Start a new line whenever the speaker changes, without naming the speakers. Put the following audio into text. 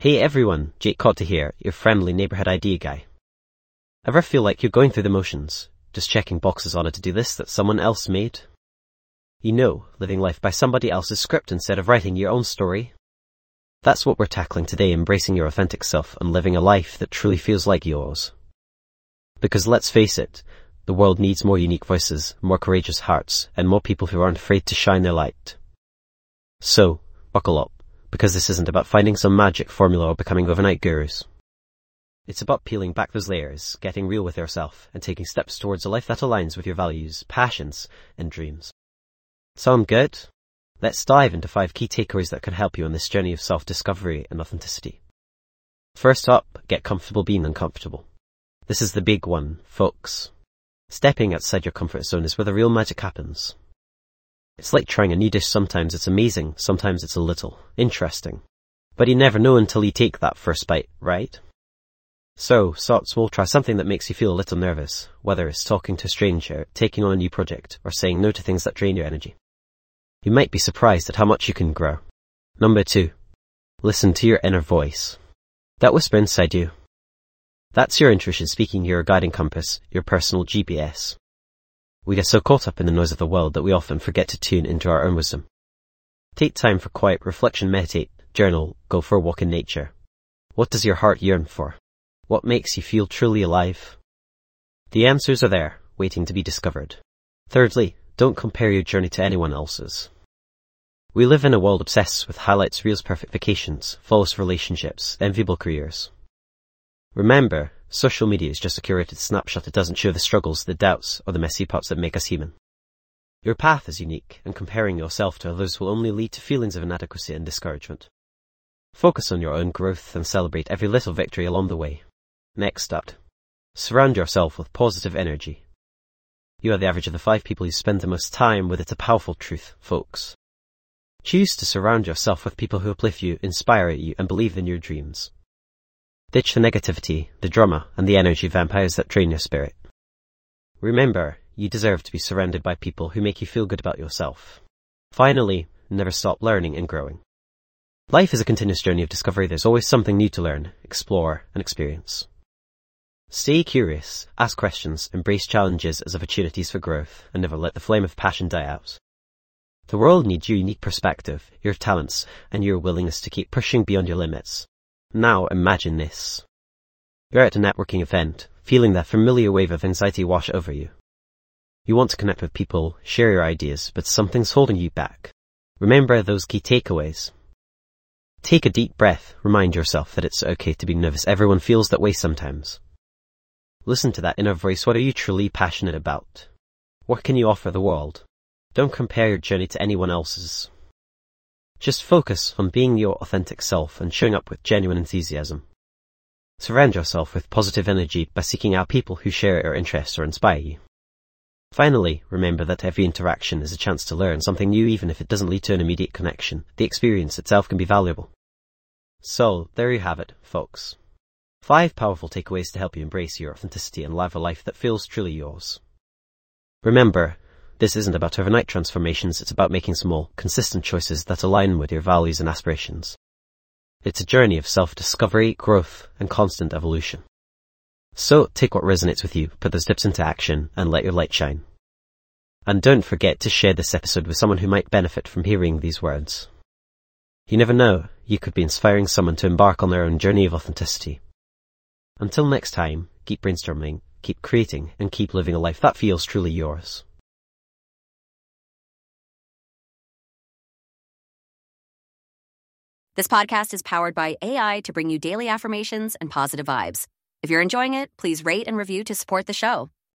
Hey everyone, Jake Cotta here, your friendly neighborhood idea guy. Ever feel like you're going through the motions, just checking boxes on a to-do list that someone else made? You know, living life by somebody else's script instead of writing your own story? That's what we're tackling today, embracing your authentic self and living a life that truly feels like yours. Because let's face it, the world needs more unique voices, more courageous hearts, and more people who aren't afraid to shine their light. So, buckle up, because this isn't about finding some magic formula or becoming overnight gurus. It's about peeling back those layers, getting real with yourself, and taking steps towards a life that aligns with your values, passions, and dreams. Sound good? Let's dive into 5 key takeaways that can help you on this journey of self-discovery and authenticity. First up, get comfortable being uncomfortable. This is the big one, folks. Stepping outside your comfort zone is where the real magic happens. It's like trying a new dish. Sometimes it's amazing, sometimes it's a little interesting. But you never know until you take that first bite, right? So, we'll try something that makes you feel a little nervous, whether it's talking to a stranger, taking on a new project, or saying no to things that drain your energy. You might be surprised at how much you can grow. Number 2. Listen to your inner voice. That whisper inside you. That's your intuition speaking, your guiding compass, your personal GPS. We get so caught up in the noise of the world that we often forget to tune into our own wisdom. Take time for quiet reflection, meditate, journal, go for a walk in nature. What does your heart yearn for? What makes you feel truly alive? The answers are there, waiting to be discovered. Thirdly, don't compare your journey to anyone else's. We live in a world obsessed with highlights reels, perfect vacations, flawless relationships, enviable careers. Remember, social media is just a curated snapshot. It doesn't show the struggles, the doubts, or the messy parts that make us human. Your path is unique, and comparing yourself to others will only lead to feelings of inadequacy and discouragement. Focus on your own growth and celebrate every little victory along the way. Next up, surround yourself with positive energy. You are the average of the 5 people you spend the most time with. It's a powerful truth, folks. Choose to surround yourself with people who uplift you, inspire you, and believe in your dreams. Ditch the negativity, the drama, and the energy vampires that drain your spirit. Remember, you deserve to be surrounded by people who make you feel good about yourself. Finally, never stop learning and growing. Life is a continuous journey of discovery. There's always something new to learn, explore, and experience. Stay curious, ask questions, embrace challenges as opportunities for growth, and never let the flame of passion die out. The world needs your unique perspective, your talents, and your willingness to keep pushing beyond your limits. Now imagine this. You're at a networking event, feeling that familiar wave of anxiety wash over you. You want to connect with people, share your ideas, but something's holding you back. Remember those key takeaways. Take a deep breath, remind yourself that it's okay to be nervous. Everyone feels that way sometimes. Listen to that inner voice. What are you truly passionate about? What can you offer the world? Don't compare your journey to anyone else's. Just focus on being your authentic self and showing up with genuine enthusiasm. Surround yourself with positive energy by seeking out people who share your interests or inspire you. Finally, remember that every interaction is a chance to learn something new, even if it doesn't lead to an immediate connection. The experience itself can be valuable. So, there you have it, folks. 5 powerful takeaways to help you embrace your authenticity and live a life that feels truly yours. Remember, this isn't about overnight transformations. It's about making small, consistent choices that align with your values and aspirations. It's a journey of self-discovery, growth, and constant evolution. So, take what resonates with you, put those tips into action, and let your light shine. And don't forget to share this episode with someone who might benefit from hearing these words. You never know, you could be inspiring someone to embark on their own journey of authenticity. Until next time, keep brainstorming, keep creating, and keep living a life that feels truly yours.
This podcast is powered by AI to bring you daily affirmations and positive vibes. If you're enjoying it, please rate and review to support the show.